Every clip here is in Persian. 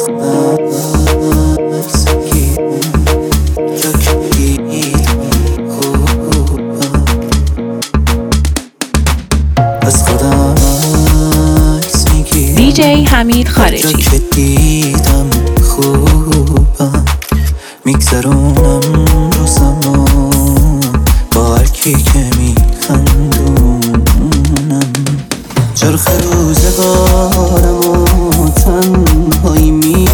دیجی حمید خارجی. که دیدم خوبم میگذرونم روزمو با هرکی که میخندونم. چرخ روزگارمو تنهایی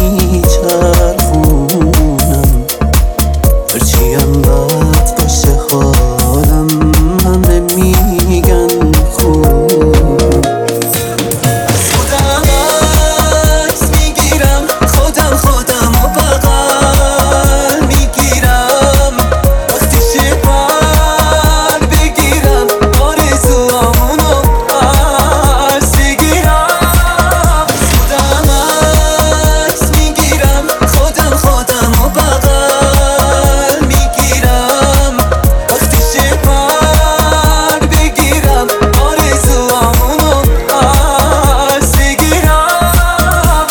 میچرخونم. هرچی هم بد باشه حالم همه میگن خوبم. از خودم عکس میگیرم، خودم و بغل میگیرم. وقتی شعر بگیرم آرزوامونو پس بگیرم. از خودم عکس میگیرم، خودم و بغل میگیرم. وقتی شعر بگیرم آرزوامونو پس بگیرم.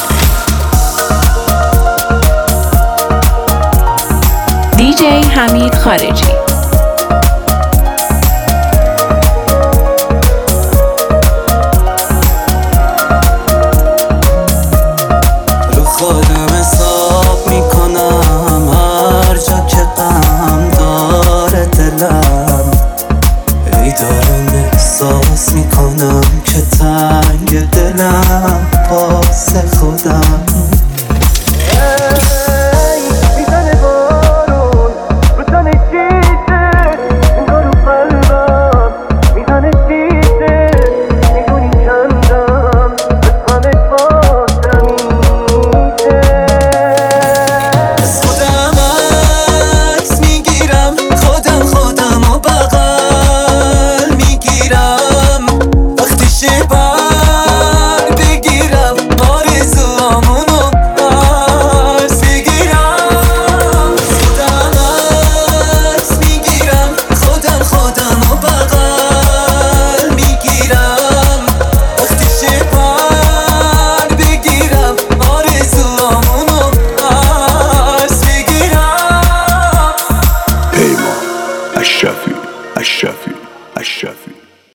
دیجی حمید خارجی.